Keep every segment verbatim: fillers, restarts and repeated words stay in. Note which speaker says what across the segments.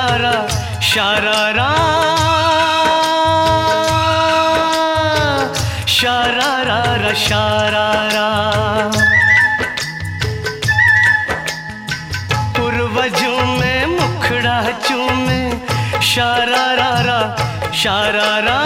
Speaker 1: शारारा शारारा शारारा शारारा पूर्वजों में मुखड़ा चूमे शारारा शारारा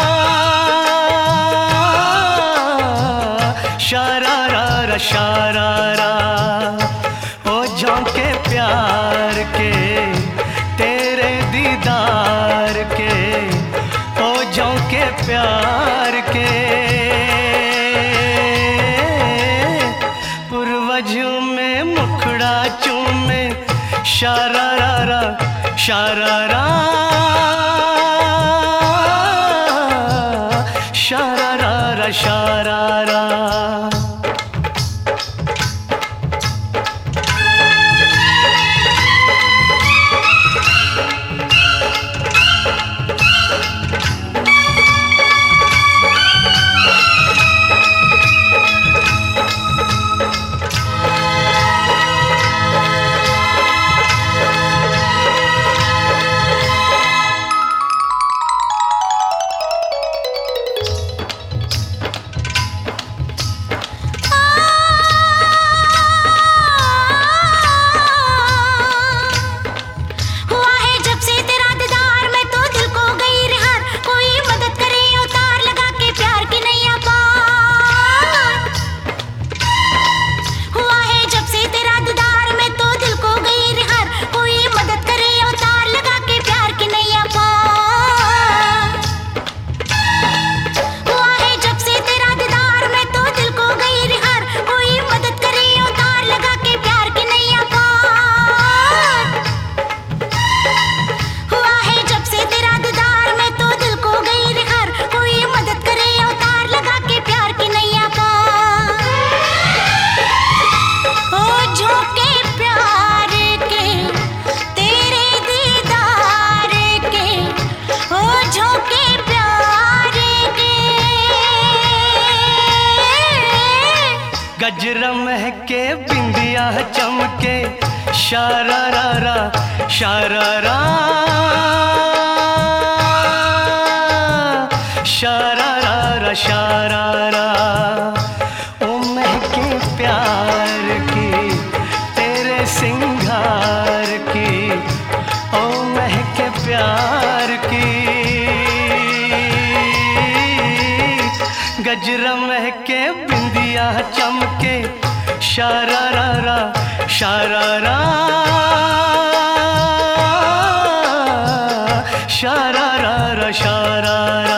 Speaker 1: शारारा शारारा ओ झोंके प्यार के तेरे दीदार के ओ झोंके प्यार के पूर्वजों में मुखड़ा चूमे शारारा शारारा शारारा शारारा गजरा महके बिंदिया चमके शारारा शारारा शारारा शारारा ओ महके प्यार की तेरे सिंगार की ओ महके प्यार की गजरा महके बिंदिया चमके शारारा शारारा शारारा शारारा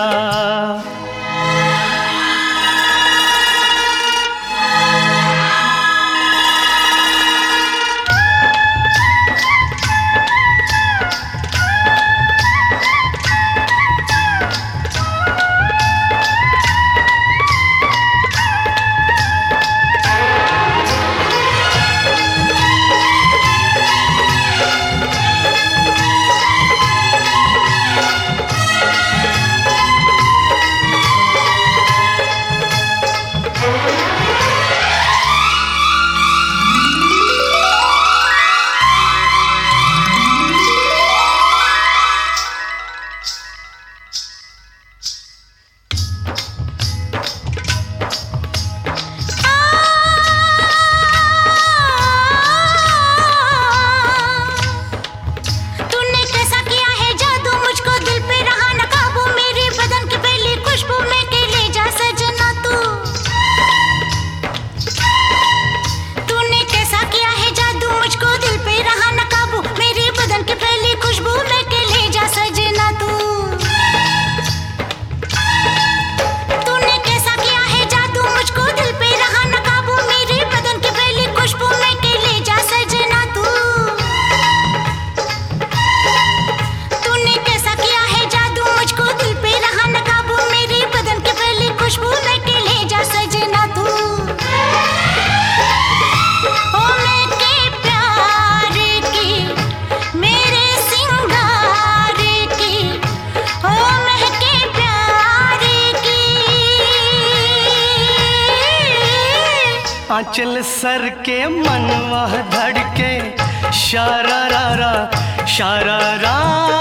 Speaker 1: आंचल सर के मनवा धड़के शारारा शारारा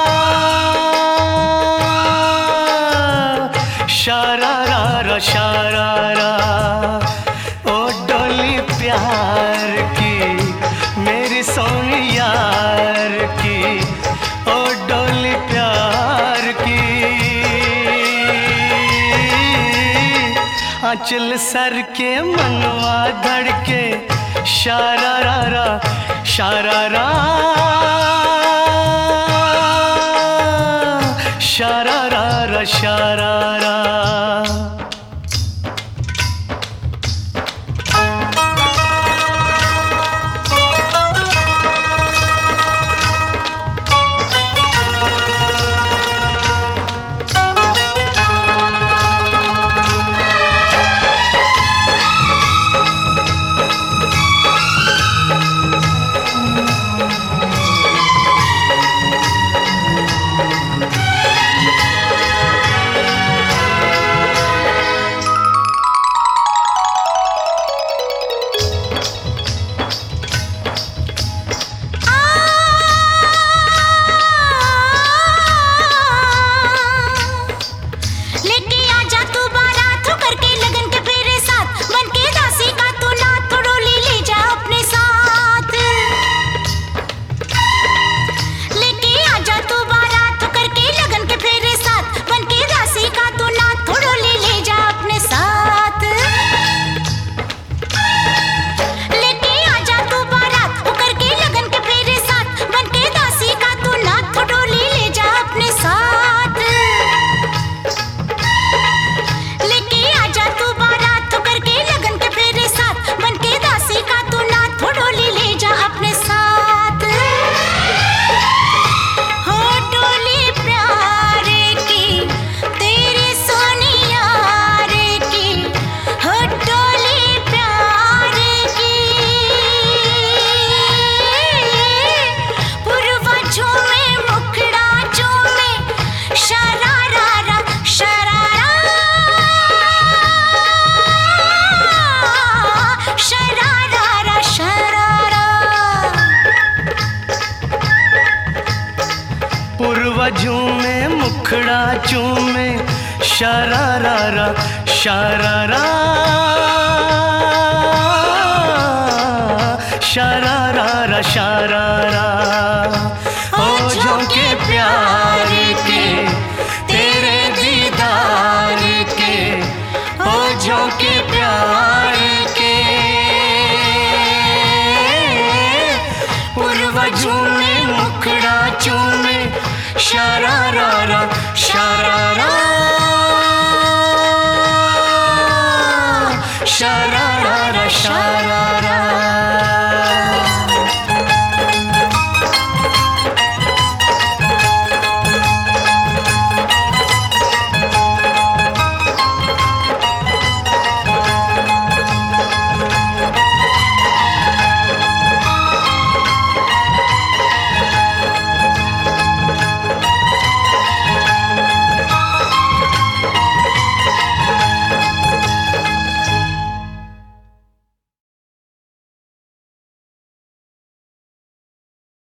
Speaker 1: शारारा शारारा। ओ डोली प्यार की मेरी सोनी यार की, ओ डोली प्यार की। आंचल सर के मनवा धड़के शारारा शारारा शारारा शारारा। झूमे मुखड़ा चूमे शरारा शरारा शरारा शरारा। ओ झोंके प्यार के तेरे दीदार के, ओ झोंके प्यार के पूर्व झूमे मुखड़ा चूमे शरारा शरारा।